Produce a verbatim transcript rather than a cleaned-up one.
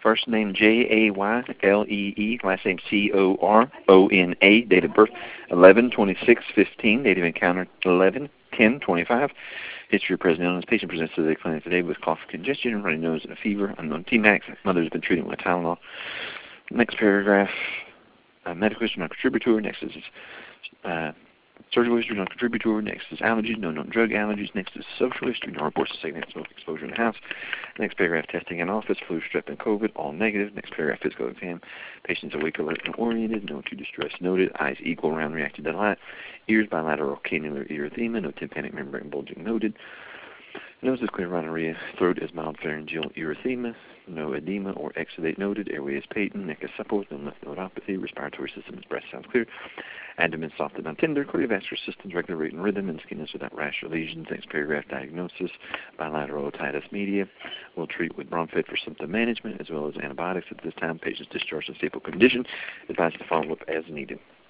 First name J A Y L E E, last name C O R O N A, date of birth eleven twenty-six fifteen, date of encounter eleven ten twenty-five. History of present illness. Patient presents to the clinic today with cough, congestion, runny nose, and a fever. Unknown T MAX. Mother has been treated with Tylenol. Next paragraph, uh, medical history, non-contributor. Next is uh, surgical history, non-contributor. Next is allergies, no known drug allergies. Next is social history, no reports of secondhand smoke exposure in the house. Next paragraph, testing in office, flu, strep, and COVID, all negative. Next paragraph, physical exam. Patients awake, alert, and oriented. No to distress noted. Eyes equal, round, reacted to light. Ears bilateral cannular erythema. No tympanic membrane bulging noted. Nose is clear, rhinorrhea. Throat is mild pharyngeal erythema. No edema or exudate noted. Airway is patent. Neck is supple. No lymph nodopathy. Respiratory system is breast sounds clear. Abdomen soft and non-tender. Cardiovascular system's regular rate and rhythm. And skin is without rash or lesions. Next paragraph, diagnosis. Bilateral otitis media. We'll treat with Bromfed for symptom management as well as antibiotics. At this time, patient's discharged in stable condition. Advised to follow up as needed.